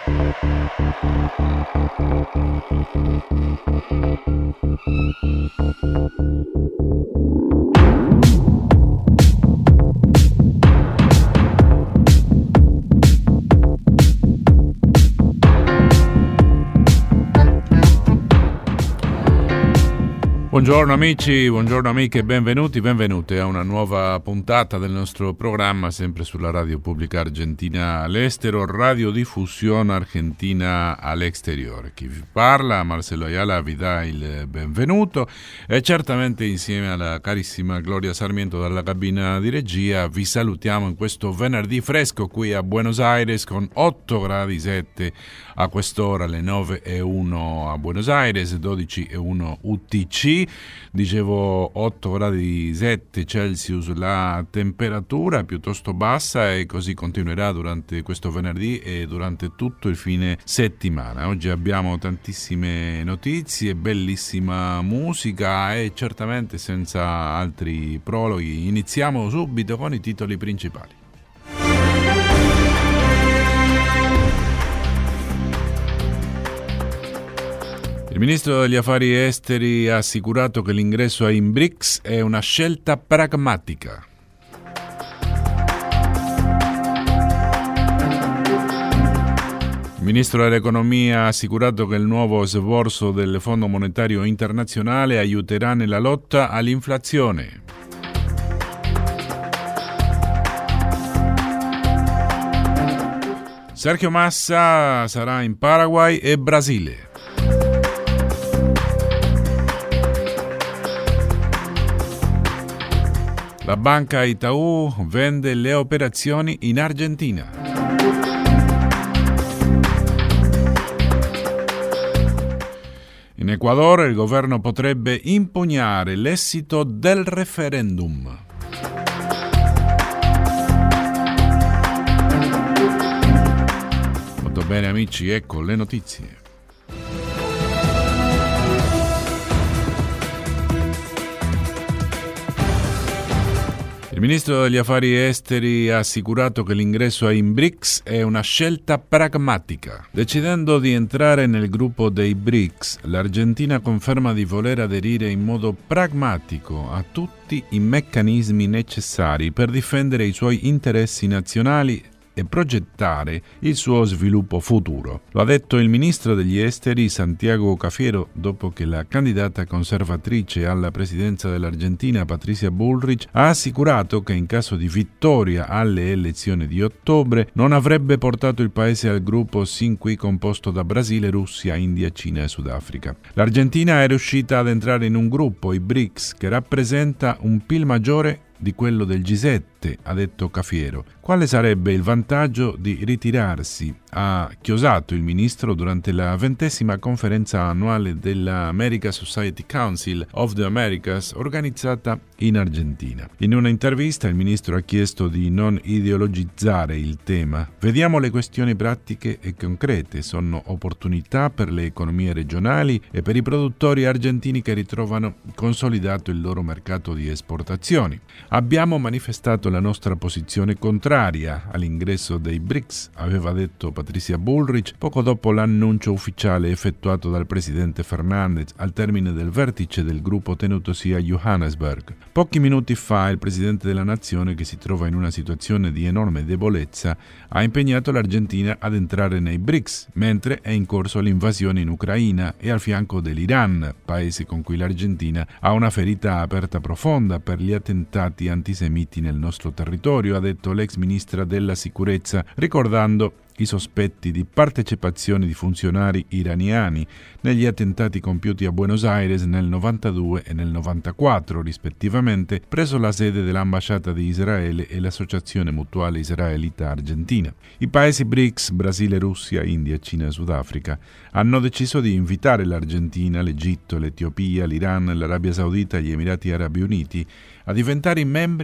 Buongiorno amici, buongiorno amiche, benvenute a una nuova puntata del nostro programma, sempre sulla Radio Pubblica Argentina all'estero, radiodiffusione argentina all'exteriore. Chi vi parla, Marcelo Ayala, vi dà il benvenuto e certamente insieme alla carissima Gloria Sarmiento dalla cabina di regia vi salutiamo in questo venerdì fresco qui a Buenos Aires con 8 gradi 7 a quest'ora, alle 9:01 a Buenos Aires, 12:01 UTC. Dicevo 8 gradi 7 Celsius la temperatura, piuttosto bassa, e così continuerà durante questo venerdì e durante tutto il fine settimana. Oggi abbiamo tantissime notizie, bellissima musica e certamente senza altri prologhi iniziamo subito con i titoli principali. Il ministro degli affari esteri ha assicurato che l'ingresso ai BRICS è una scelta pragmatica. Il ministro dell'economia ha assicurato che il nuovo sforzo del Fondo Monetario Internazionale aiuterà nella lotta all'inflazione. Sergio Massa sarà in Paraguay e Brasile. La banca Itaú vende le operazioni in Argentina. In Ecuador il governo potrebbe impugnare l'esito del referendum. Molto bene amici, ecco le notizie. Il ministro degli affari esteri ha assicurato che l'ingresso ai BRICS è una scelta pragmatica. Decidendo di entrare nel gruppo dei BRICS, l'Argentina conferma di voler aderire in modo pragmatico a tutti i meccanismi necessari per difendere i suoi interessi nazionali e progettare il suo sviluppo futuro. Lo ha detto il ministro degli esteri Santiago Cafiero dopo che la candidata conservatrice alla presidenza dell'Argentina Patricia Bullrich ha assicurato che in caso di vittoria alle elezioni di ottobre non avrebbe portato il paese al gruppo sin qui composto da Brasile, Russia, India, Cina e Sudafrica. L'Argentina è riuscita ad entrare in un gruppo, i BRICS, che rappresenta un PIL maggiore di quello del G7, ha detto Cafiero. Quale sarebbe il vantaggio di ritirarsi? Ha chiosato il ministro durante la 20ª conferenza annuale della American Society Council of the Americas organizzata in Argentina. In una intervista il ministro ha chiesto di non ideologizzare il tema. Vediamo le questioni pratiche e concrete, sono opportunità per le economie regionali e per i produttori argentini che ritrovano consolidato il loro mercato di esportazioni. Abbiamo manifestato la nostra posizione contraria all'ingresso dei BRICS, aveva detto Patricia Bullrich poco dopo l'annuncio ufficiale effettuato dal presidente Fernández al termine del vertice del gruppo tenutosi a Johannesburg. Pochi minuti fa il presidente della nazione, che si trova in una situazione di enorme debolezza, ha impegnato l'Argentina ad entrare nei BRICS, mentre è in corso l'invasione in Ucraina e al fianco dell'Iran, paese con cui l'Argentina ha una ferita aperta profonda per gli attentati antisemiti nel nostro territorio, ha detto l'ex ministra della sicurezza, ricordando i sospetti di partecipazione di funzionari iraniani negli attentati compiuti a Buenos Aires nel 92 e nel 94, rispettivamente, presso la sede dell'ambasciata di Israele e l'Associazione Mutuale Israelita Argentina. I paesi BRICS, Brasile, Russia, India, Cina e Sudafrica, hanno deciso di invitare l'Argentina, l'Egitto, l'Etiopia, l'Iran, l'Arabia Saudita e gli Emirati Arabi Uniti a diventare membri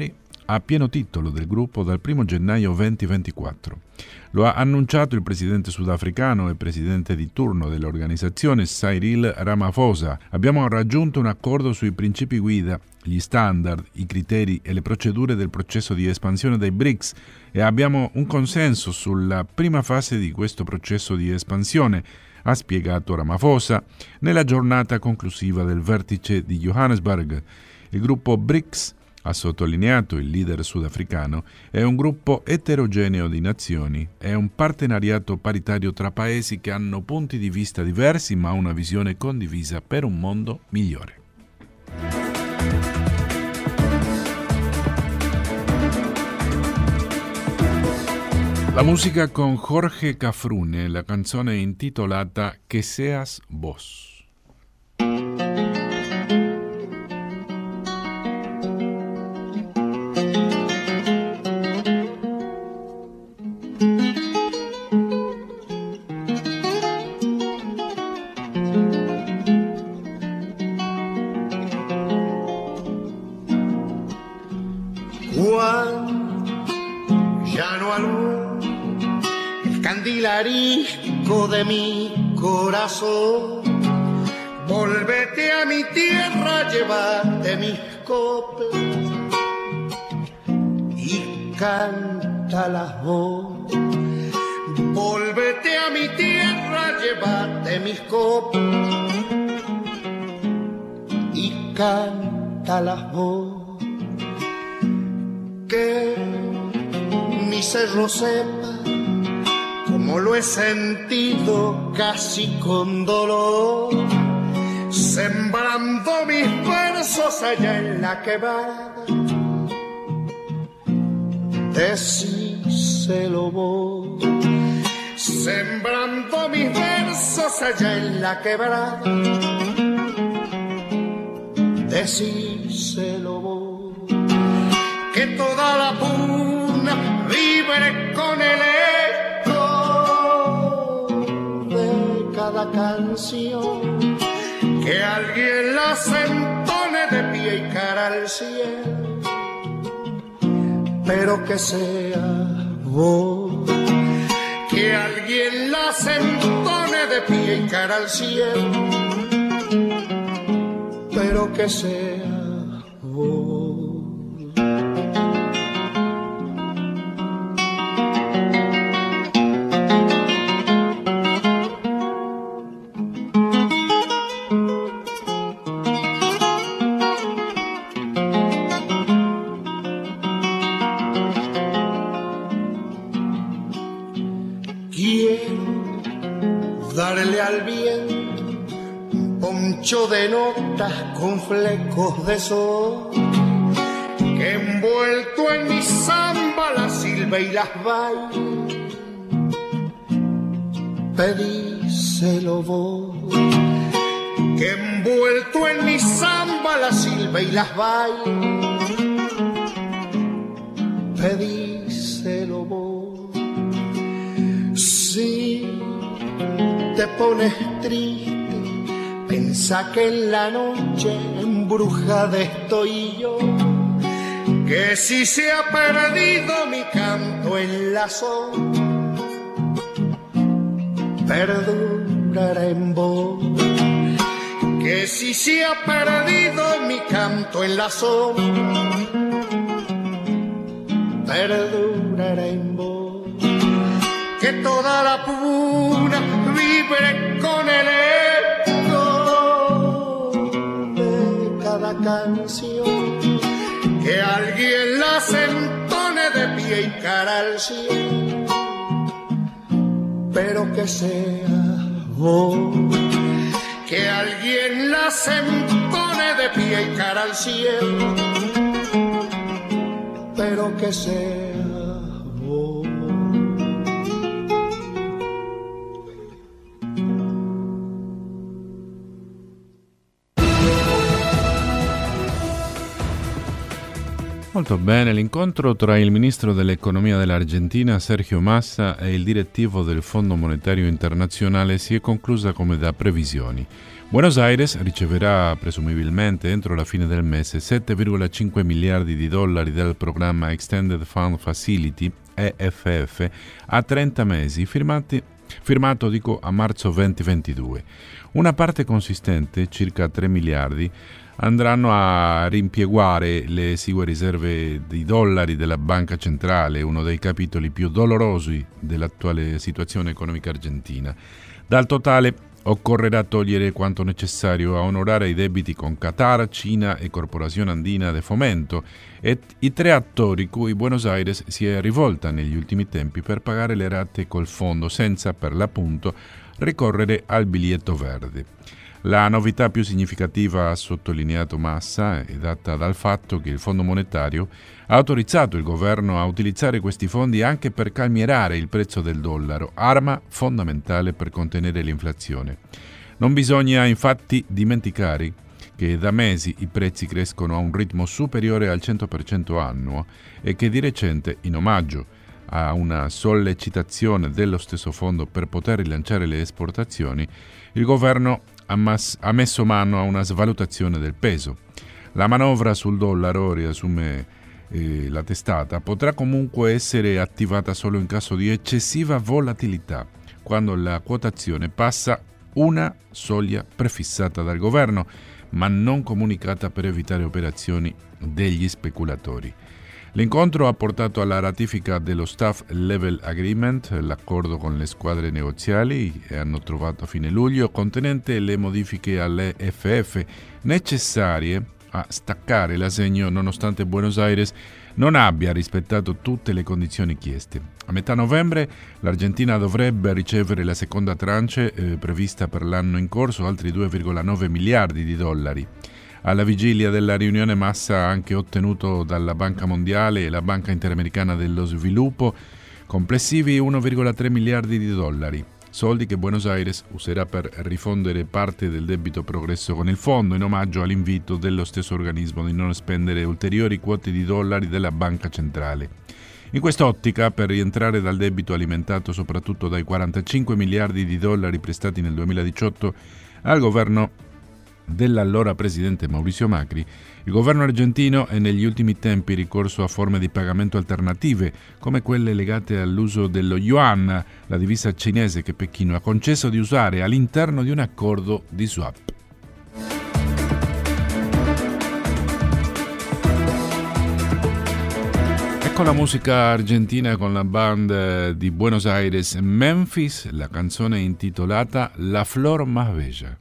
a pieno titolo del gruppo dal 1 gennaio 2024. Lo ha annunciato il presidente sudafricano e presidente di turno dell'organizzazione Cyril Ramaphosa. Abbiamo raggiunto un accordo sui principi guida, gli standard, i criteri e le procedure del processo di espansione dei BRICS e abbiamo un consenso sulla prima fase di questo processo di espansione, ha spiegato Ramaphosa nella giornata conclusiva del vertice di Johannesburg. Il gruppo BRICS, ha sottolineato il leader sudafricano, è un gruppo eterogeneo di nazioni, è un partenariato paritario tra paesi che hanno punti di vista diversi ma una visione condivisa per un mondo migliore. La musica con Jorge Cafrune, la canzone intitolata Que seas vos. Candilarisco de mi corazón, volvete a mi tierra, llévate mis coplas y cántalas vos. Volvete a mi tierra, llévate mis coplas y cántalas vos. Que mi cerro sepa como lo he sentido casi con dolor, sembrando mis versos allá en la quebrada. Decíselo vos, sembrando mis versos allá en la quebrada. Decíselo vos, que toda la puna vibre con el cada canción, que alguien la entone de pie y cara al cielo, pero que sea vos. Que alguien la entone de pie y cara al cielo, pero que sea vos. De notas con flecos de sol, que envuelto en mi samba la silba y las baila. Pedíselo vos, que envuelto en mi samba la silba y las baila. Pedíselo vos. Si te pones triste, pensá que en la noche embrujada estoy yo, que si se ha perdido mi canto en la sombra, perdurará en vos. Que si se ha perdido mi canto en la sombra, perdurará en vos. Que toda la puna vibre con el canción, que alguien las entone de pie y cara al cielo, pero que sea vos. Que alguien las entone de pie y cara al cielo, pero que sea vos. Molto bene, l'incontro tra il ministro dell'economia dell'Argentina Sergio Massa e il direttivo del Fondo Monetario Internazionale si è conclusa come da previsioni. Buenos Aires riceverà presumibilmente entro la fine del mese 7,5 miliardi di dollari dal programma Extended Fund Facility, EFF, a 30 mesi, firmato a marzo 2022. Una parte consistente, circa 3 miliardi, andranno a rimpieguare le esigue riserve di dollari della Banca Centrale, uno dei capitoli più dolorosi dell'attuale situazione economica argentina. Dal totale occorrerà togliere quanto necessario a onorare i debiti con Qatar, Cina e Corporazione Andina de Fomento e i tre attori cui Buenos Aires si è rivolta negli ultimi tempi per pagare le rate col fondo senza, per l'appunto, ricorrere al biglietto verde. La novità più significativa, ha sottolineato Massa, è data dal fatto che il Fondo Monetario ha autorizzato il governo a utilizzare questi fondi anche per calmierare il prezzo del dollaro, arma fondamentale per contenere l'inflazione. Non bisogna infatti dimenticare che da mesi i prezzi crescono a un ritmo superiore al 100% annuo e che di recente, in omaggio a una sollecitazione dello stesso fondo per poter rilanciare le esportazioni, il governo ha messo mano a una svalutazione del peso. La manovra sul dollaro, riassume la testata, potrà comunque essere attivata solo in caso di eccessiva volatilità, quando la quotazione passa una soglia prefissata dal governo, ma non comunicata per evitare operazioni degli speculatori. L'incontro ha portato alla ratifica dello Staff Level Agreement, l'accordo con le squadre negoziali, e hanno trovato a fine luglio, contenente le modifiche alle FF necessarie a staccare l'assegno nonostante Buenos Aires non abbia rispettato tutte le condizioni chieste. A metà novembre l'Argentina dovrebbe ricevere la seconda tranche prevista per l'anno in corso, altri 2,9 miliardi di dollari. Alla vigilia della riunione Massa ha anche ottenuto dalla Banca Mondiale e la Banca Interamericana dello Sviluppo complessivi 1,3 miliardi di dollari, soldi che Buenos Aires userà per rifondere parte del debito progresso con il fondo, in omaggio all'invito dello stesso organismo di non spendere ulteriori quote di dollari della Banca Centrale. In quest'ottica, per rientrare dal debito alimentato soprattutto dai 45 miliardi di dollari prestati nel 2018 al governo dell'allora presidente Mauricio Macri, il governo argentino è negli ultimi tempi ricorso a forme di pagamento alternative, come quelle legate all'uso dello yuan, la divisa cinese che Pechino ha concesso di usare all'interno di un accordo di swap. Ecco la musica argentina con la band di Buenos Aires Memphis, la canzone intitolata La Flor Más Bella.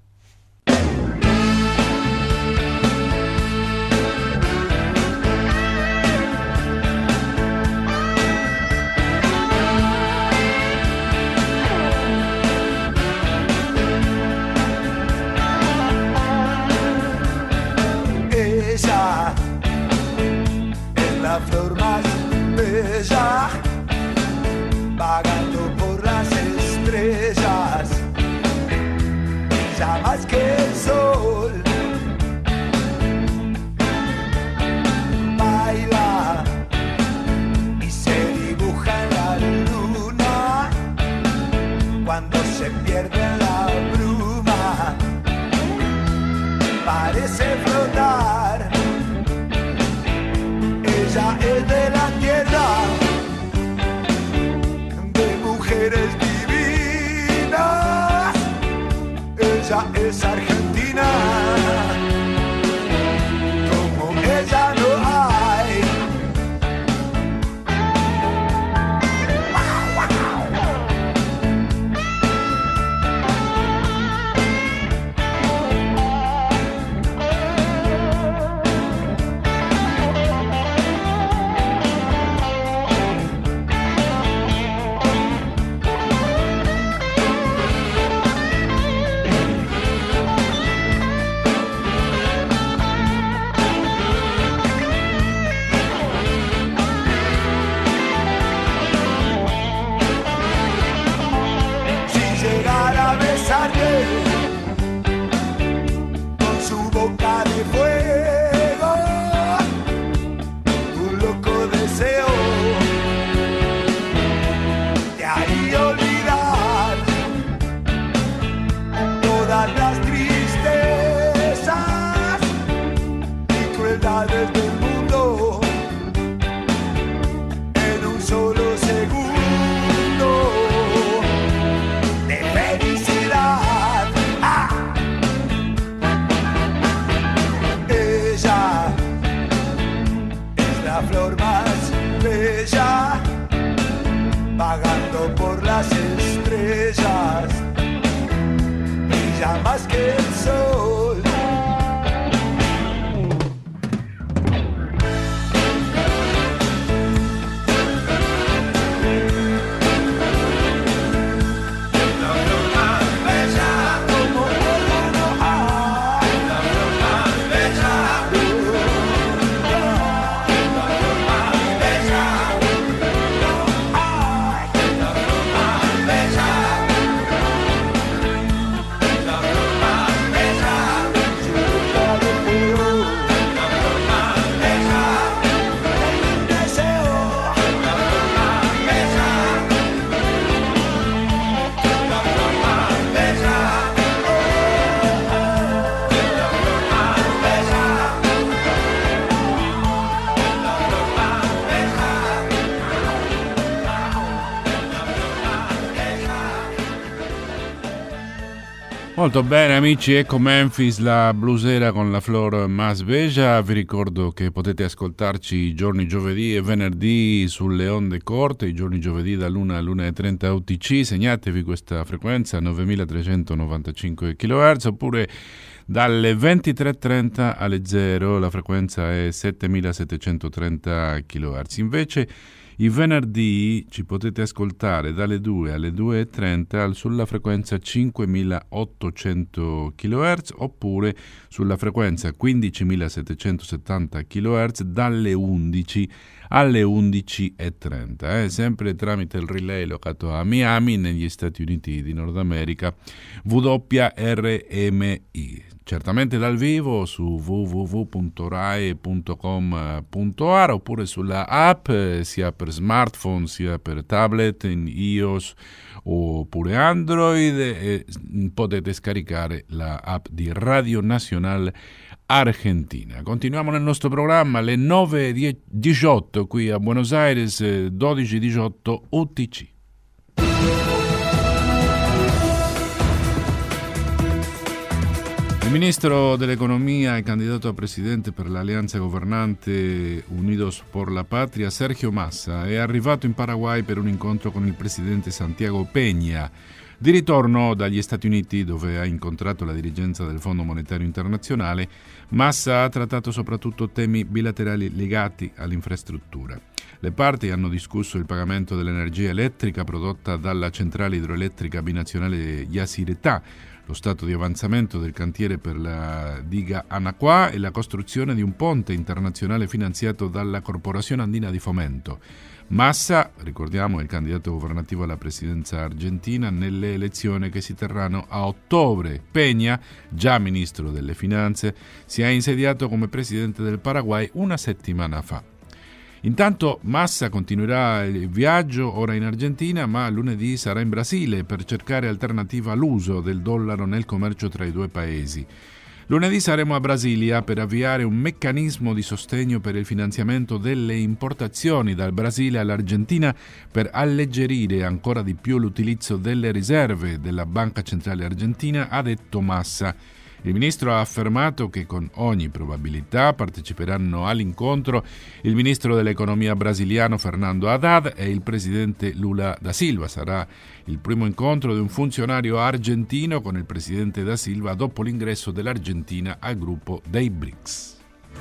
La flor más bella, vagando por las estrellas, brilla más que el sol, baila y se dibuja en la luna, cuando se pierde en la bruma, parece flotar. Ella es de la tierra, de mujeres divinas. Ella es argentina, como ella no hay. brilla más que el sol. Molto bene amici, ecco Memphis, la blusera con la Flor Mas Bella. Vi ricordo che potete ascoltarci i giorni giovedì e venerdì sulle onde corte, i giorni giovedì dall'1 all'1.30 UTC, segnatevi questa frequenza 9395 kHz, oppure dalle 23.30 alle 0 la frequenza è 7730 kHz. Invece i venerdì ci potete ascoltare dalle 2 alle 2.30 sulla frequenza 5800 kHz oppure sulla frequenza 15770 kHz dalle 11 alle 11.30, sempre tramite il relay locato a Miami negli Stati Uniti di Nord America, WRMI. Certamente dal vivo su www.rai.com.ar oppure sulla app sia per smartphone sia per tablet in iOS oppure Android, e potete scaricare la app di Radio Nacional Argentina. Continuiamo nel nostro programma alle 9.18 qui a Buenos Aires, 12.18 UTC. Il ministro dell'Economia e candidato a presidente per l'alleanza governante Unidos por la Patria, Sergio Massa, è arrivato in Paraguay per un incontro con il presidente Santiago Peña. Di ritorno dagli Stati Uniti, dove ha incontrato la dirigenza del Fondo Monetario Internazionale, Massa ha trattato soprattutto temi bilaterali legati all'infrastruttura. Le parti hanno discusso il pagamento dell'energia elettrica prodotta dalla centrale idroelettrica binazionale Yacyretá, lo stato di avanzamento del cantiere per la diga Anaquá e la costruzione di un ponte internazionale finanziato dalla Corporazione Andina di Fomento. Massa, ricordiamo, è il candidato governativo alla presidenza argentina nelle elezioni che si terranno a ottobre. Peña, già ministro delle finanze, si è insediato come presidente del Paraguay una settimana fa. Intanto Massa continuerà il viaggio ora in Argentina, ma lunedì sarà in Brasile per cercare alternativa all'uso del dollaro nel commercio tra i due paesi. Lunedì saremo a Brasilia per avviare un meccanismo di sostegno per il finanziamento delle importazioni dal Brasile all'Argentina per alleggerire ancora di più l'utilizzo delle riserve della Banca Centrale Argentina, ha detto Massa. Il ministro ha affermato che con ogni probabilità parteciperanno all'incontro il ministro dell'economia brasiliano Fernando Haddad e il presidente Lula da Silva. Sarà il primo incontro di un funzionario argentino con il presidente da Silva dopo l'ingresso dell'Argentina al gruppo dei BRICS.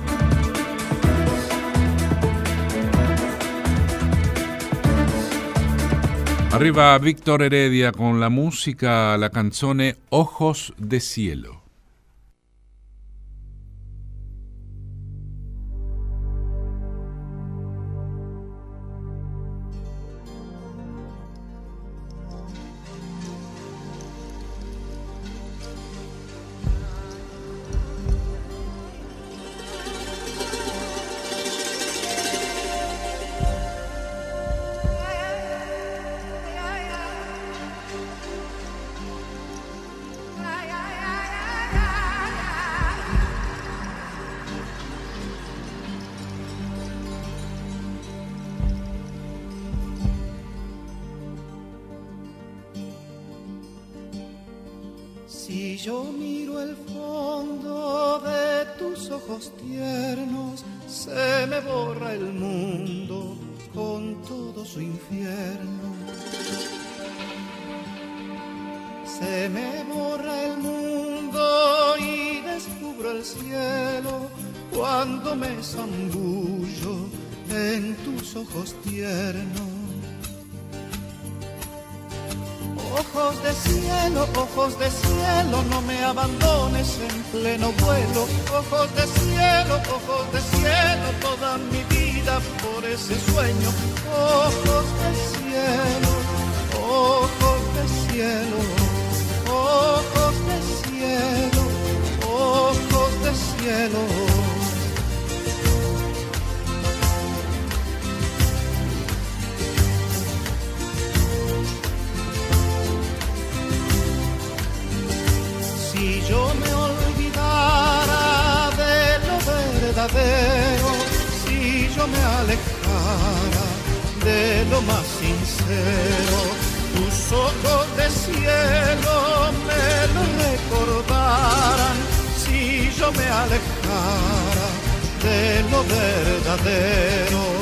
Arriva Víctor Heredia con la musica, la canzone Ojos de Cielo. Si yo miro el fondo de tus ojos tiernos, se me borra el mundo con todo su infierno. Se me borra el mundo descubro el cielo cuando me zambullo en tus ojos tiernos. Ojos de cielo, no me abandones en pleno vuelo. Ojos de cielo, toda mi vida por ese sueño. Ojos de cielo, ojos de cielo, ojos de cielo, ojos de cielo. Si yo me olvidara de lo verdadero, si yo me alejara de lo más sincero, tus ojos de cielo me lo recordaran. Si yo me alejara de lo verdadero.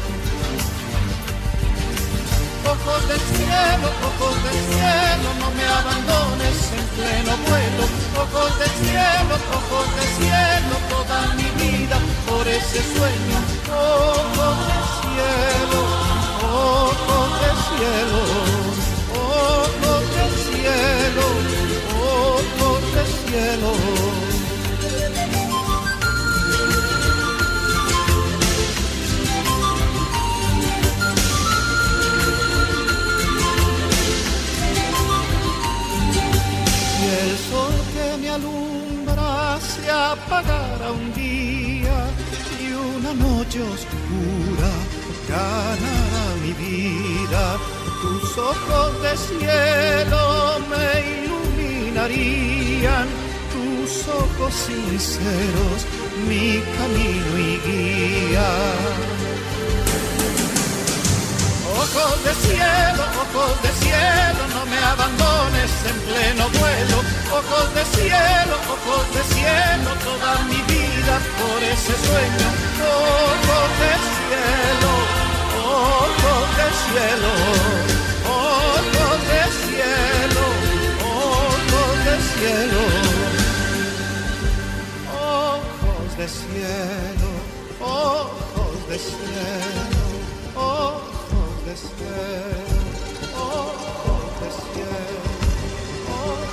Ojos del cielo, no me abandones en pleno vuelo. Ojos del cielo, toda mi vida por ese sueño. Ojos del cielo, ojos del cielo, ojos del cielo, ojos del cielo. El sol que me alumbra se apagará un día y una noche oscura ganará mi vida. Tus ojos de cielo me iluminarían, tus ojos sinceros mi camino y guía. Ojos de cielo, no me abandones en pleno vuelo. Ojos de cielo, toda mi vida por ese sueño. Ojos de cielo, ojos de cielo, ojos de cielo, ojos de cielo. Ojos de cielo, ojos de cielo, ojos de cielo, ojos de cielo, ojos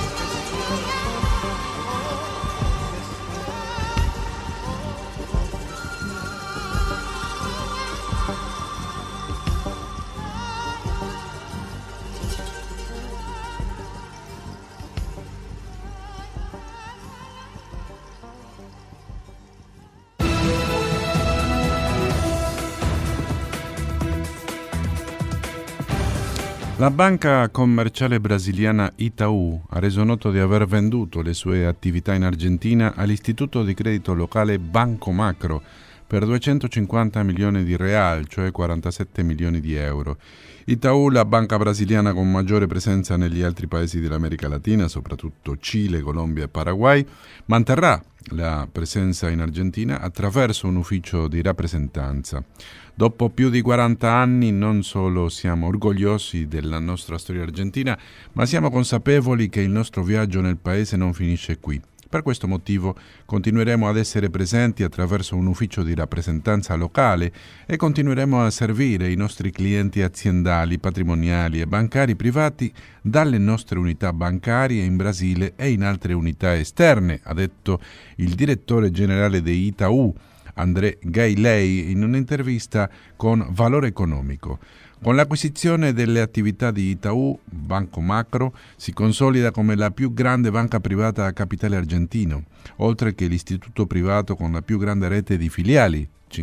La banca commerciale brasiliana Itaú ha reso noto di aver venduto le sue attività in Argentina all'istituto di credito locale Banco Macro per 250 milioni di real, cioè 47 milioni di euro. Itaú, la banca brasiliana con maggiore presenza negli altri paesi dell'America Latina, soprattutto Cile, Colombia e Paraguay, manterrà la presenza in Argentina attraverso un ufficio di rappresentanza. Dopo più di 40 anni non solo siamo orgogliosi della nostra storia argentina, ma siamo consapevoli che il nostro viaggio nel paese non finisce qui. Per questo motivo continueremo ad essere presenti attraverso un ufficio di rappresentanza locale e continueremo a servire i nostri clienti aziendali, patrimoniali e bancari privati dalle nostre unità bancarie in Brasile e in altre unità esterne, ha detto il direttore generale di Itaú, André Gailey, in un'intervista con Valore Economico. Con l'acquisizione delle attività di Itaú, Banco Macro si consolida come la più grande banca privata a capitale argentino, oltre che l'istituto privato con la più grande rete di filiali,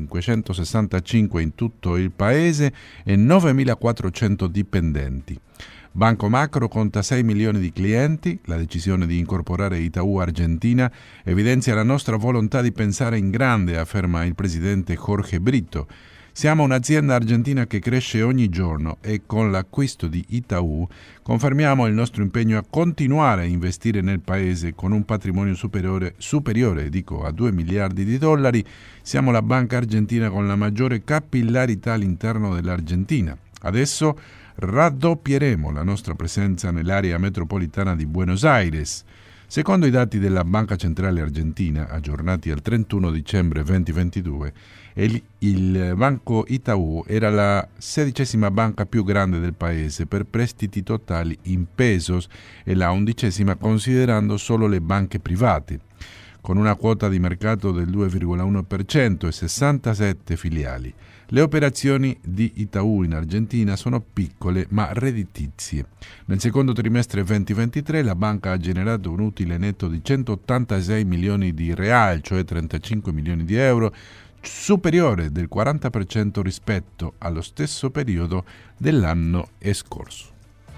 565 in tutto il paese e 9.400 dipendenti. Banco Macro conta 6 milioni di clienti. La decisione di incorporare Itaú Argentina evidenzia la nostra volontà di pensare in grande, afferma il presidente Jorge Brito. Siamo un'azienda argentina che cresce ogni giorno e con l'acquisto di Itaú confermiamo il nostro impegno a continuare a investire nel paese con un patrimonio superiore a 2 miliardi di dollari. Siamo la banca argentina con la maggiore capillarità all'interno dell'Argentina. Adesso raddoppieremo la nostra presenza nell'area metropolitana di Buenos Aires. Secondo i dati della Banca Centrale Argentina, aggiornati al 31 dicembre 2022, il Banco Itaú era la 16ª banca più grande del paese per prestiti totali in pesos e la 11ª considerando solo le banche private, con una quota di mercato del 2,1% e 67 filiali. Le operazioni di Itaú in Argentina sono piccole ma redditizie. Nel secondo trimestre 2023 la banca ha generato un utile netto di 186 milioni di real, cioè 35 milioni di euro, superiore del 40% rispetto allo stesso periodo dell'anno scorso.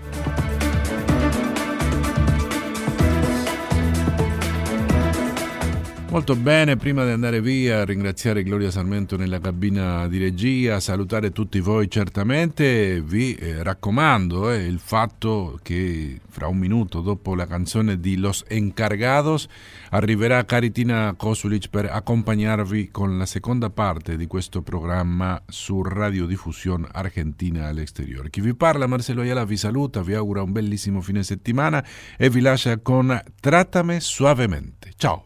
Molto bene, prima di andare via, ringraziare Gloria Sarmento nella cabina di regia, salutare tutti voi certamente, vi raccomando il fatto che fra un minuto dopo la canzone di Los Encargados arriverà Caritina Kosulic per accompagnarvi con la seconda parte di questo programma su Radiodiffusión Argentina all'Exterior. Chi vi parla, Marcelo Ayala, vi saluta, vi augura un bellissimo fine settimana e vi lascia con Trátame Suavemente. Ciao!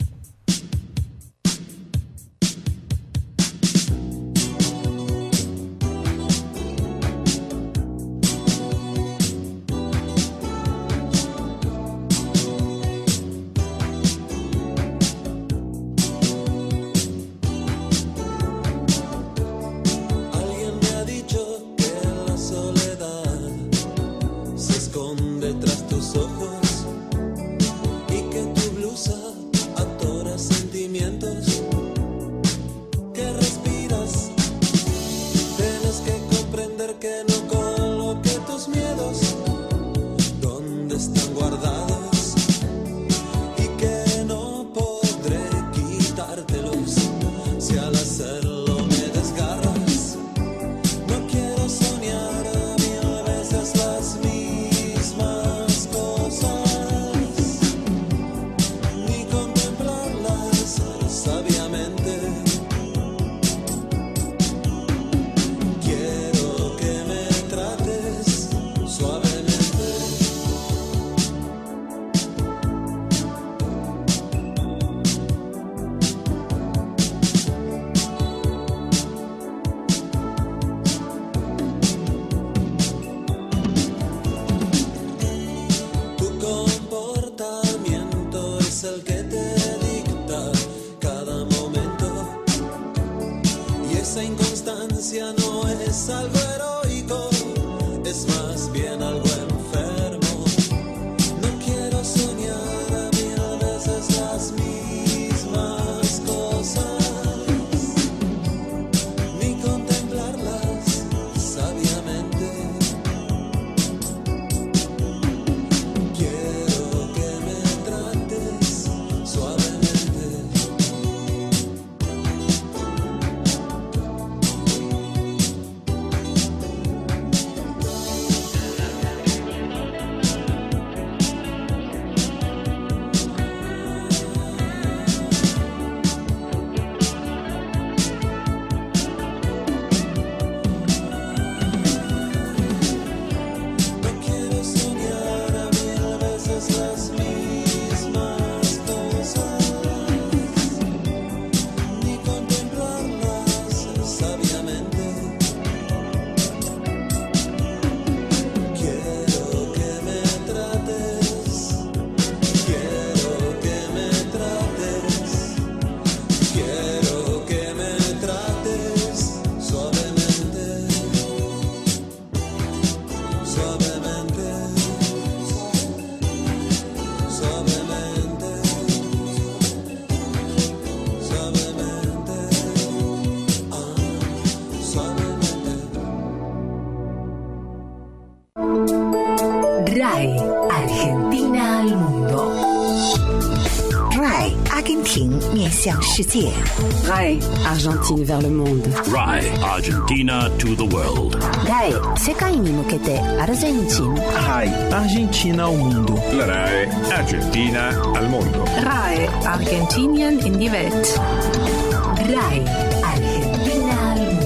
RAI Argentina al mundo. RAI Argentina 面向世界。 RAI Argentine vers le monde. RAI Argentina to the world. RAI 世界に向けてアルゼンチン。 RAI Argentina al mundo. La RAI Argentina al mundo. RAI Argentinien in die Welt. RAI Argentina al mundo.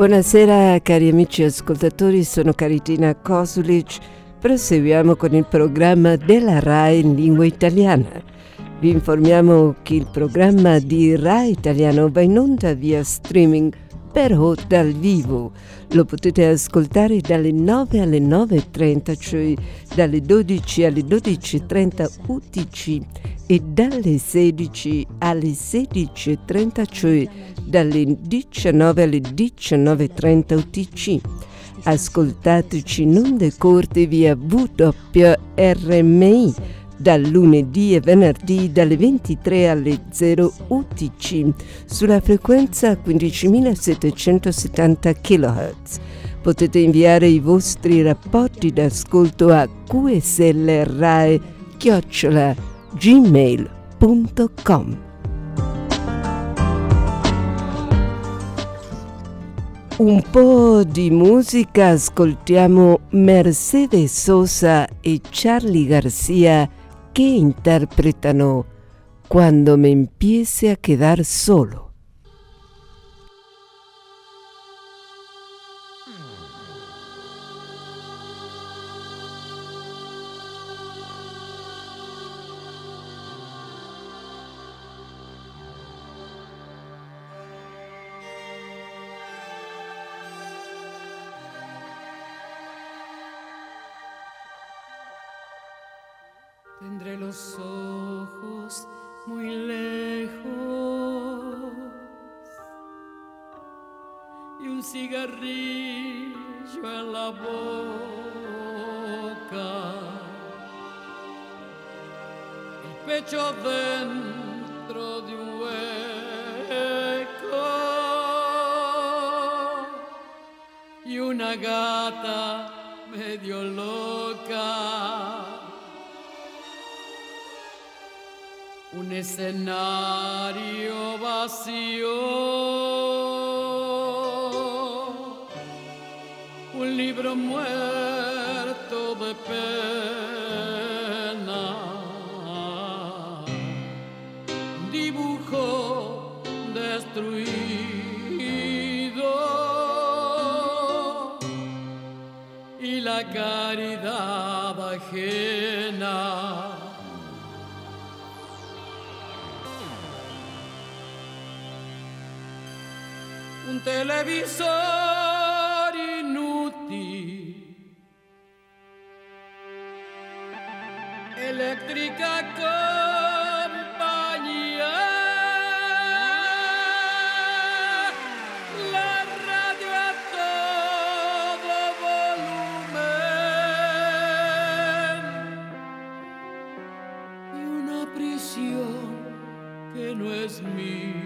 Buonasera cari amici ascoltatori, sono Caritina Kosulic. Proseguiamo con il programma della RAI in lingua italiana. Vi informiamo che il programma di RAI Italiano va in onda via streaming, però dal vivo. Lo potete ascoltare dalle 9 alle 9.30, cioè dalle 12 alle 12.30 UTC e dalle 16 alle 16.30, cioè dalle 19 alle 19.30 UTC. Ascoltateci in onde corte via WRMI dal lunedì e venerdì dalle 23 alle 0 UTC sulla frequenza 15.770 kHz. Potete inviare i vostri rapporti d'ascolto a qslrae@gmail.com. Un po' di musica, ascoltiamo Mercedes Sosa e Charly García che interpretano Cuando me empiece a quedar solo. Tendré los ojos muy lejos y un cigarrillo en la boca, el pecho dentro de un hueco y una gata medio loca. Un escenario vacío, un libro muerto de pena, un dibujo destruido y la caridad ajena. Un televisor inútil, eléctrica compañía, la radio a todo volumen y una prisión que no es mía.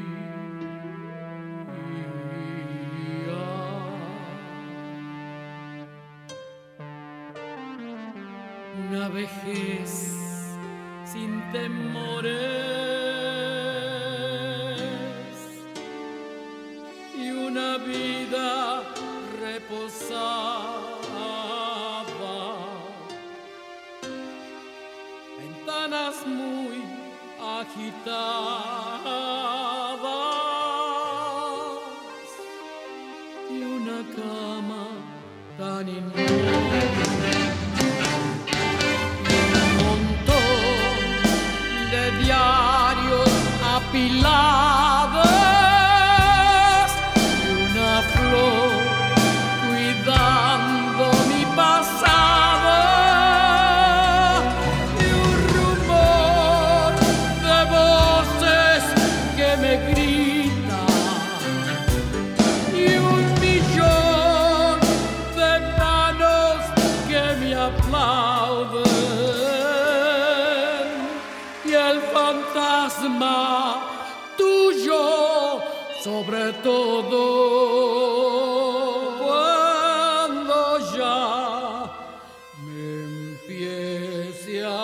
Una vejez sin temores y una vida reposada, ventanas muy agitadas y una cama tan inmóvil. Diarios apilados y una flor cuidando mi pasado y un rumor de voces que me gritan y un millón de manos que me aplauden. Fantasma tuyo sobre todo cuando ya me empiece a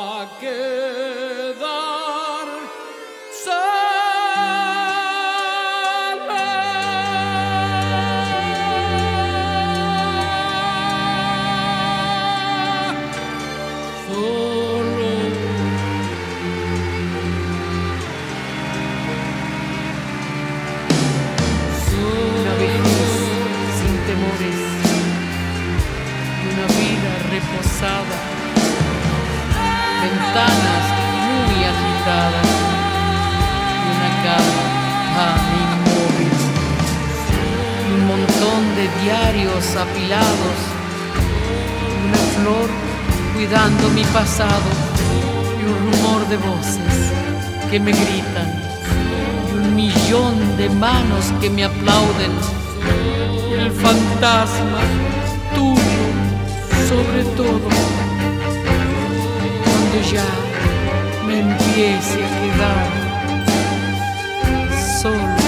quedar sola. una vida reposada, ventanas muy agitadas y una cama tan inmóvil, y un montón de diarios apilados, y una flor cuidando mi pasado, y un rumor de voces que me gritan, y un millón de manos que me aplauden, y el fantasma tuyo sobre todo, cuando ya me empiece a quedar solo.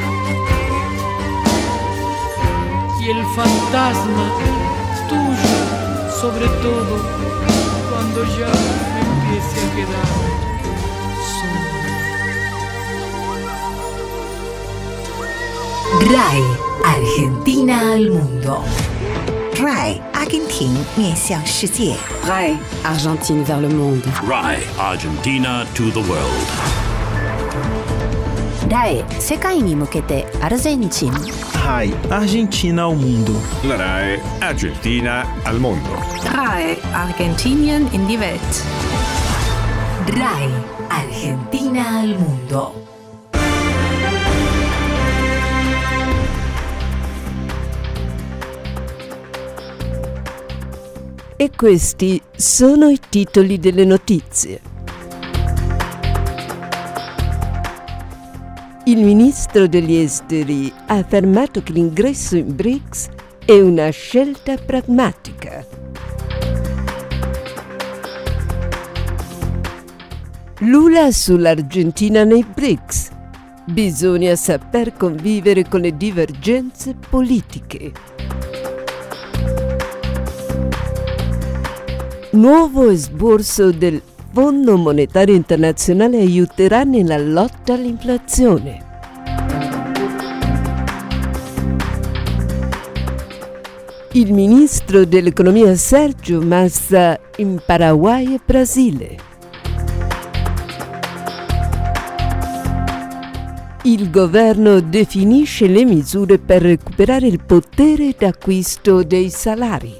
Y el fantasma tuyo sobre todo, cuando ya me empiece a quedar solo. RAI Argentina al mundo. RAI Argentina 面向世界。 RAI Argentine vers le monde. RAI Argentina to the world. RAI 世界に向けてアルゼンチン。 RAI Argentina ao mundo. La RAI Argentina al mondo. RAI Argentinien in die Welt. RAI Argentina al mundo. E questi sono i titoli delle notizie. Il ministro degli esteri ha affermato che l'ingresso in BRICS è una scelta pragmatica. Lula sull'Argentina nei BRICS. Bisogna saper convivere con le divergenze politiche. Nuovo esborso del Fondo Monetario Internazionale aiuterà nella lotta all'inflazione. Il ministro dell'economia Sergio Massa in Paraguay e Brasile. Il governo definisce le misure per recuperare il potere d'acquisto dei salari.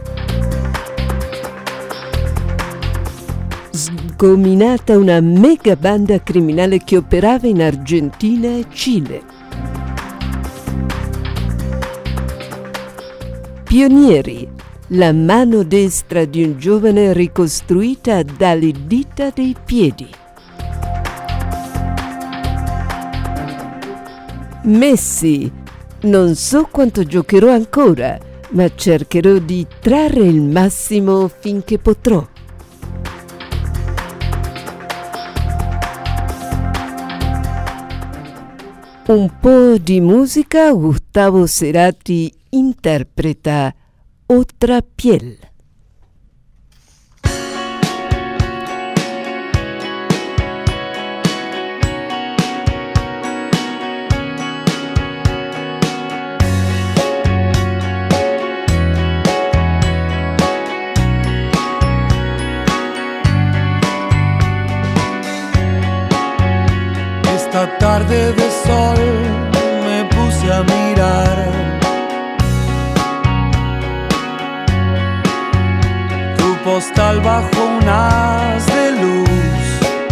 Sgominata una mega banda criminale che operava in Argentina e Cile. Pionieri, la mano destra di un giovane ricostruita dalle dita dei piedi. Messi, non so quanto giocherò ancora, ma cercherò di trarre il massimo finché potrò. Un po' di musica, Gustavo Cerati interpreta Otra piel. Esta tarde de sol me puse a mirar tu postal bajo un haz de luz,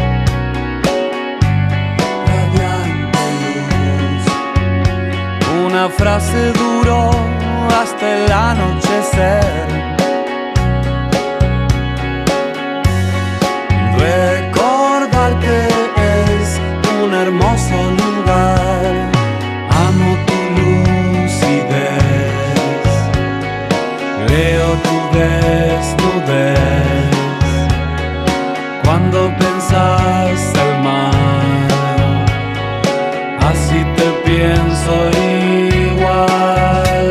radiante luz. Una frase duró hasta el anochecer. Recordar que un hermoso lugar, amo tu lucidez, leo tu desnudez, cuando pensas el mar, así te pienso igual.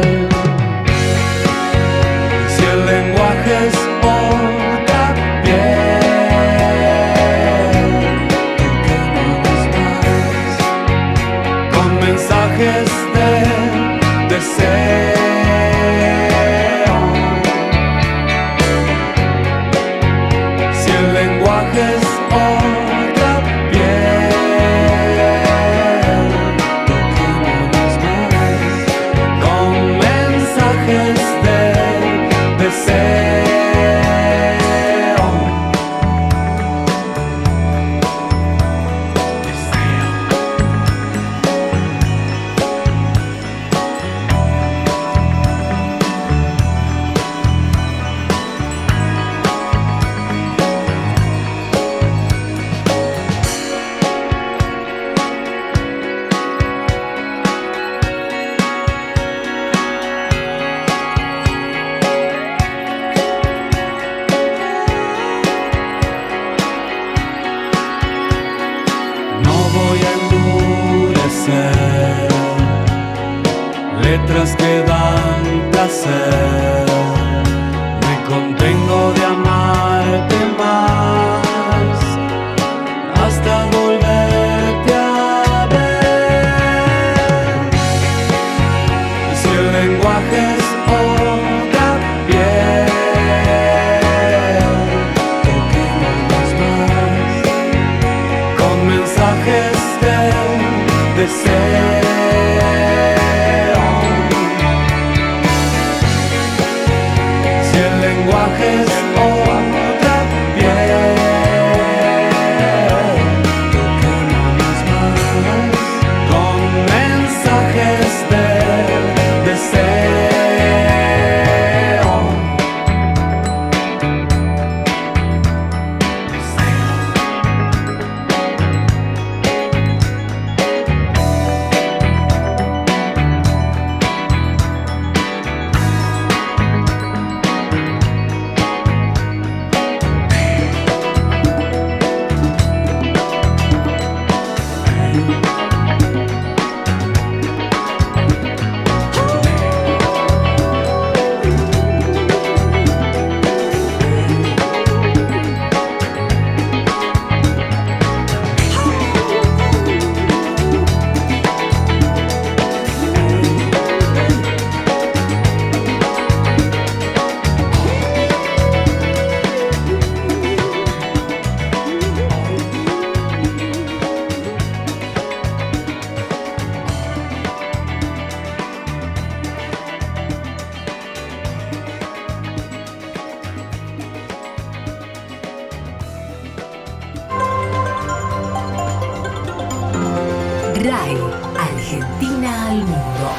Si el lenguaje es otra piel, mensajes de deseo. lenguajes otra piel. Toquémonos más con mensajes del deseo. RAI Argentina al mundo.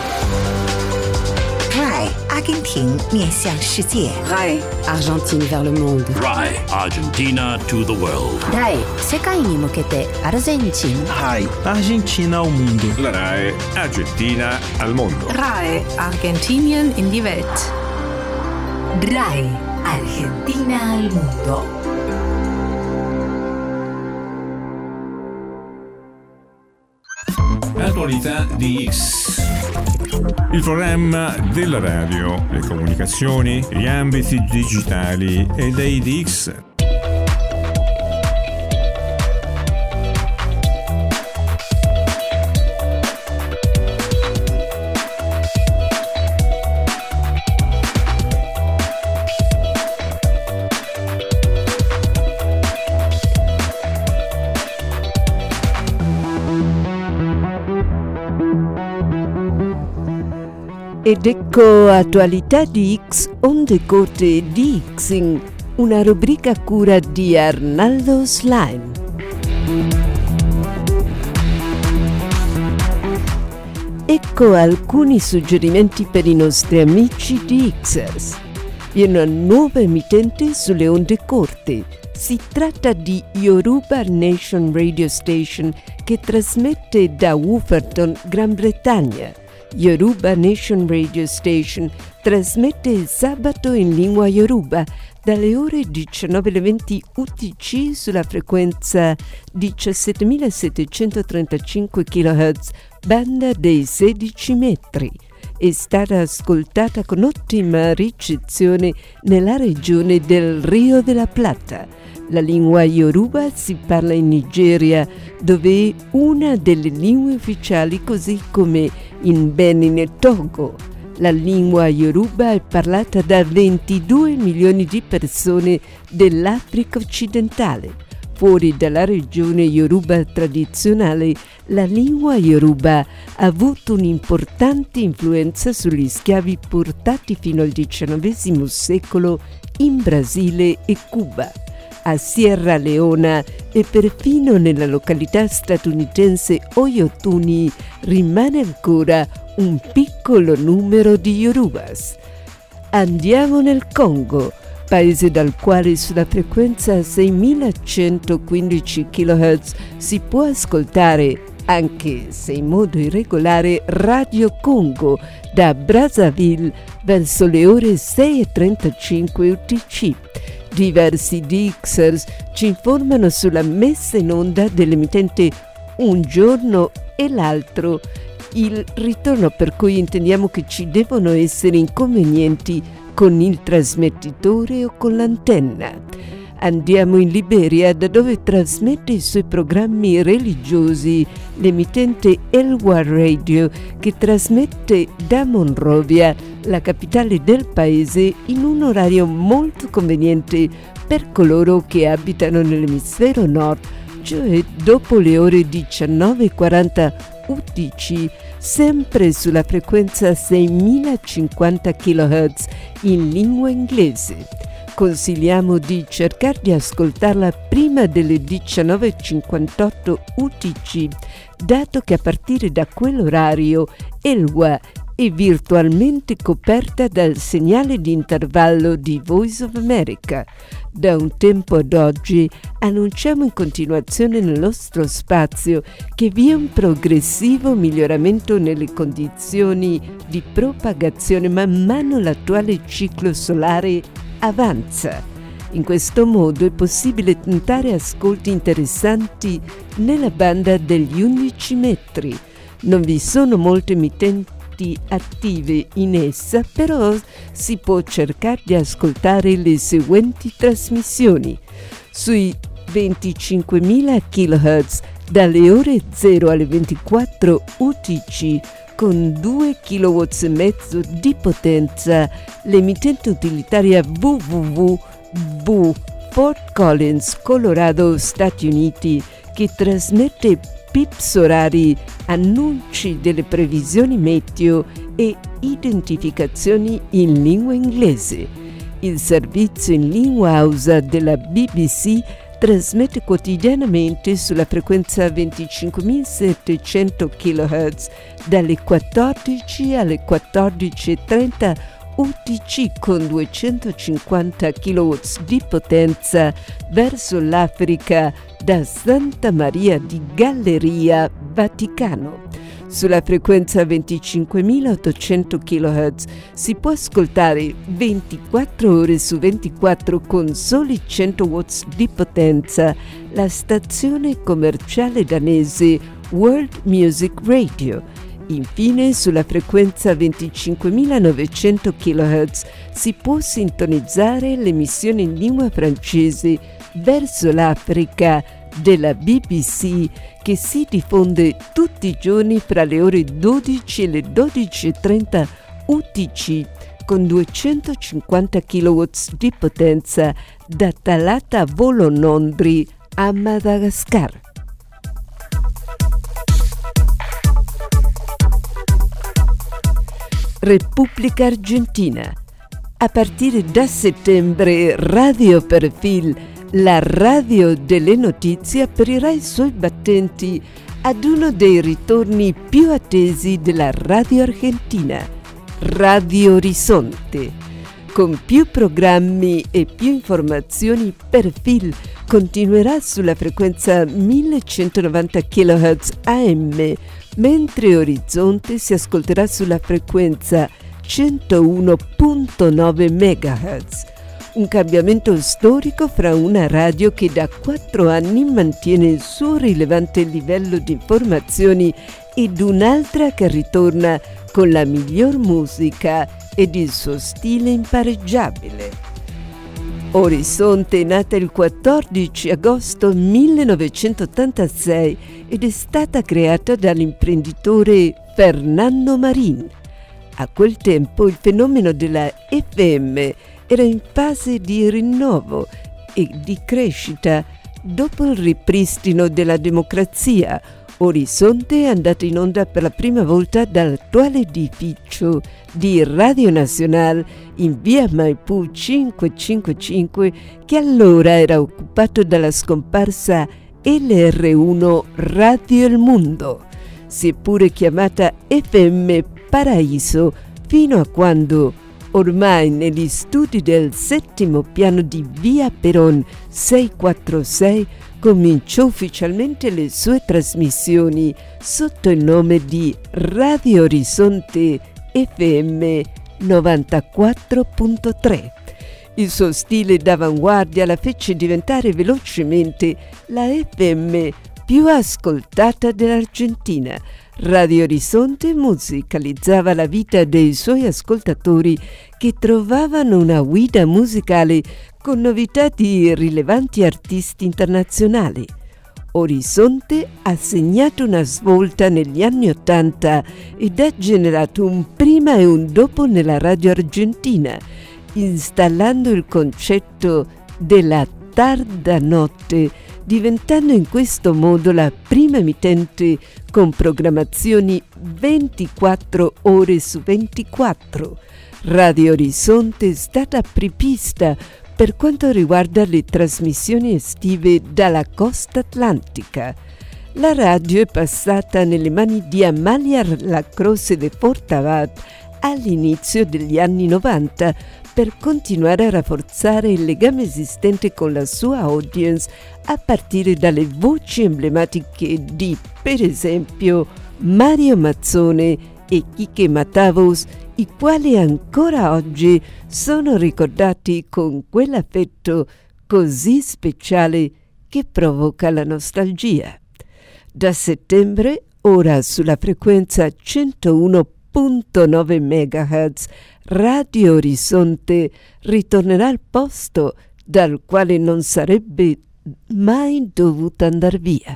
RAI 阿根廷面向世界。 RAI Argentine vers le monde. RAI Argentina to the world. RAI 世界に向けてアルゼンチン。 RAI Argentina al mundo. La RAI Argentina al mondo. RAI Argentinien in die Welt. RAI Argentina al mundo. Attualità di X. Il programma della radio, le comunicazioni, gli ambiti digitali e dei DX. Ed ecco Attualità di X, onde corte di X, una rubrica a cura di Arnaldo Slime. Ecco alcuni suggerimenti per i nostri amici di Xers. Vi è una nuova emittente sulle onde corte. Si tratta di Yoruba Nation Radio Station che trasmette da Wolverhampton, Gran Bretagna. Yoruba Nation Radio Station trasmette il sabato in lingua Yoruba dalle ore 19:20 UTC sulla frequenza 17.735 kHz, banda dei 16 metri. È stata ascoltata con ottima ricezione nella regione del Rio della Plata. La lingua Yoruba si parla in Nigeria, dove è una delle lingue ufficiali, così come in Benin e Togo. La lingua Yoruba è parlata da 22 milioni di persone dell'Africa occidentale. Fuori dalla regione Yoruba tradizionale, la lingua Yoruba ha avuto un'importante influenza sugli schiavi portati fino al XIX secolo in Brasile e Cuba. A Sierra Leona e perfino nella località statunitense Oyotuni rimane ancora un piccolo numero di Yorubas. Andiamo nel Congo, paese dal quale sulla frequenza 6115 kHz si può ascoltare, anche se in modo irregolare, Radio Congo da Brazzaville verso le ore 6:35 UTC. Diversi Dixers ci informano sulla messa in onda dell'emittente un giorno e l'altro, il ritorno per cui intendiamo che ci devono essere inconvenienti con il trasmettitore o con l'antenna. Andiamo in Liberia, da dove trasmette i suoi programmi religiosi l'emittente Elwa Radio, che trasmette da Monrovia, la capitale del paese, in un orario molto conveniente per coloro che abitano nell'emisfero nord, cioè dopo le ore 19:40 UTC, sempre sulla frequenza 6050 kHz in lingua inglese. consigliamo di cercare di ascoltarla prima delle 19:58 UTC, dato che a partire da quell'orario Elwa è virtualmente coperta dal segnale di intervallo di Voice of America. Da un tempo ad oggi annunciamo in continuazione nel nostro spazio che vi è un progressivo miglioramento nelle condizioni di propagazione man mano l'attuale ciclo solare avanza. In questo modo è possibile tentare ascolti interessanti nella banda degli 11 metri. Non vi sono molte emittenti attive in essa, però si può cercare di ascoltare le seguenti trasmissioni: sui 25.000 kHz dalle ore 0 alle 24 UTC con 2 kW e mezzo di potenza, l'emittente utilitaria www Fort Collins, Colorado, Stati Uniti, che trasmette pips orari, annunci delle previsioni meteo e identificazioni in lingua inglese. Il servizio in lingua hausa della BBC trasmette quotidianamente sulla frequenza 25.700 kHz dalle 14 alle 14:30 UTC con 250 kW di potenza verso l'Africa da Santa Maria di Galleria, Vaticano. Sulla frequenza 25.800 kHz si può ascoltare 24 ore su 24 con soli 100 watts di potenza la stazione commerciale danese World Music Radio. Infine, sulla frequenza 25.900 kHz si può sintonizzare l'emissione in lingua francese verso l'Africa della BBC, che si diffonde tutti i giorni fra le ore 12 e le 12:30 UTC con 250 kW di potenza da Talata Volonondri a Madagascar. Repubblica Argentina. A partire da settembre Radio Perfil, la radio delle notizie, aprirà i suoi battenti ad uno dei ritorni più attesi della radio argentina, Radio Orizzonte. Con più programmi e più informazioni, Perfil continuerà sulla frequenza 1190 kHz AM, mentre Orizzonte si ascolterà sulla frequenza 101.9 MHz. Un cambiamento storico fra una radio che da 4 anni mantiene il suo rilevante livello di informazioni ed un'altra che ritorna con la miglior musica ed il suo stile impareggiabile. Orizzonte è nata il 14 agosto 1986 ed è stata creata dall'imprenditore Fernando Marin. A quel tempo il fenomeno della FM era in fase di rinnovo e di crescita. Dopo il ripristino della democrazia, Orizzonte è andata in onda per la prima volta dall'attuale edificio di Radio Nacional in via Maipú 555, che allora era occupato dalla scomparsa LR1 Radio El Mundo. Si è pure chiamata FM Paraíso fino a quando, ormai negli studi del 7° piano di via Perón 646, cominciò ufficialmente le sue trasmissioni sotto il nome di Radio Orizzonte FM 94.3. Il suo stile d'avanguardia la fece diventare velocemente la FM più ascoltata dell'Argentina. Radio Orizzonte musicalizzava la vita dei suoi ascoltatori, che trovavano una guida musicale con novità di rilevanti artisti internazionali. Orizzonte ha segnato una svolta negli anni '80 ed ha generato un prima e un dopo nella radio argentina, installando il concetto della tarda notte, diventando in questo modo la prima emittente con programmazioni 24 ore su 24. Radio Orizzonte è stata apripista per quanto riguarda le trasmissioni estive dalla costa atlantica. La radio è passata nelle mani di Amalia Lacrosse de Portavat all'inizio degli anni 90 per continuare a rafforzare il legame esistente con la sua audience a partire dalle voci emblematiche di, per esempio, Mario Mazzone e Quique Matavos, i quali ancora oggi sono ricordati con quell'affetto così speciale che provoca la nostalgia. Da settembre, ora sulla frequenza 101.9 MHz, Radio Orizzonte ritornerà al posto dal quale non sarebbe mai dovuto andar via.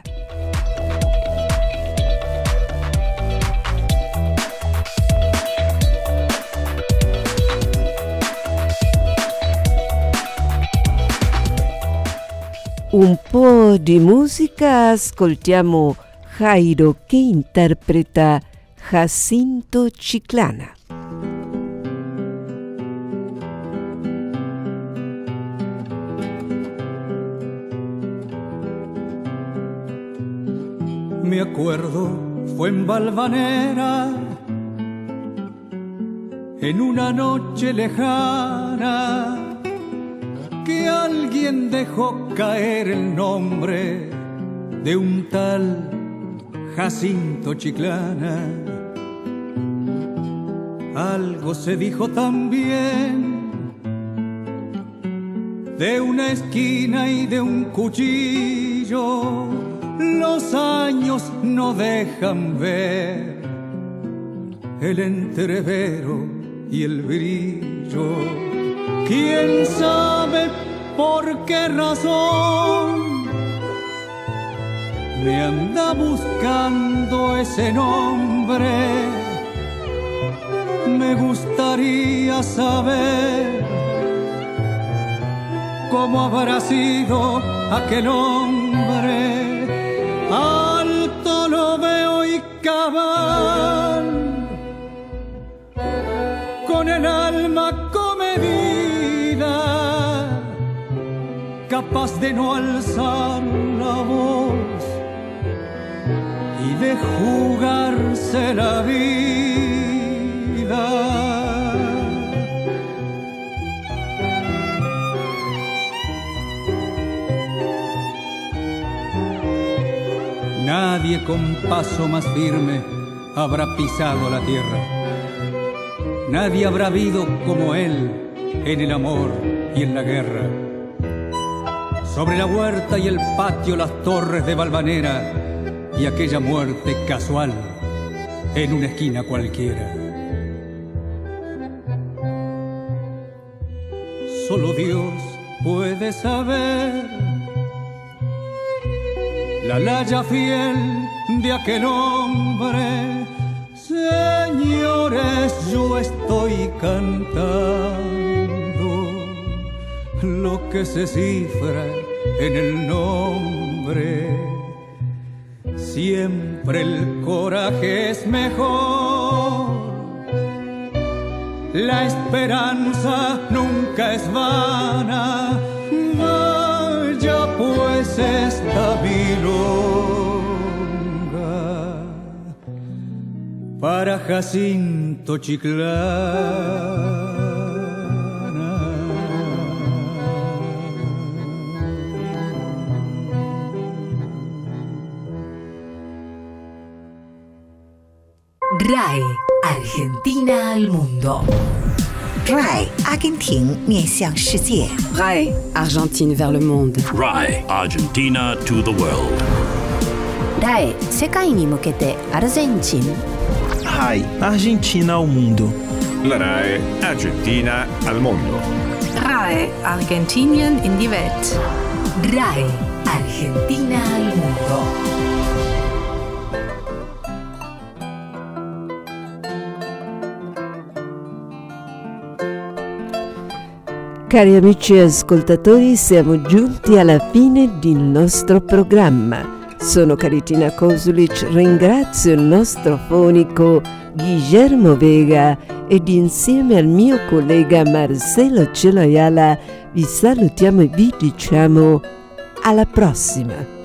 Un po' di musica, ascoltiamo Jairo che interpreta Jacinto Chiclana. Me acuerdo, fue en Valvanera, en una noche lejana, que alguien dejó caer el nombre de un tal Jacinto Chiclana. Algo se dijo también de una esquina y de un cuchillo. Los años no dejan ver el entrevero y el brillo. ¿Quién sabe por qué razón me anda buscando ese nombre? Me gustaría saber cómo habrá sido aquel hombre. Alto lo veo y cabal, con el alma comedida, capaz de no alzar la voz y de jugarse la vida. Nadie con paso más firme habrá pisado la tierra. Nadie habrá habido como él en el amor y en la guerra. Sobre la huerta y el patio, las torres de Valvanera y aquella muerte casual en una esquina cualquiera. Solo Dios puede saber la laya fiel de aquel hombre. Señores, yo estoy cantando lo que se cifra en el nombre. Siempre el coraje es mejor, la esperanza nunca es vana. Vaya pues esta milonga para Jacinto Chiclana. RAI Argentina al mundo. RAI 阿根廷面向世界。 RAI Argentine vers le monde. RAI Argentina to the world. RAI 世界に向けてアルゼンチン。 RAI Argentina al mundo. La RAI Argentina al mondo. RAI Argentinien in die Welt. RAI Argentina al mundo. Cari amici ascoltatori, siamo giunti alla fine del nostro programma. Sono Caritina Kosulic, ringrazio il nostro fonico Guillermo Vega ed insieme al mio collega Marcelo Celoiala vi salutiamo e vi diciamo alla prossima.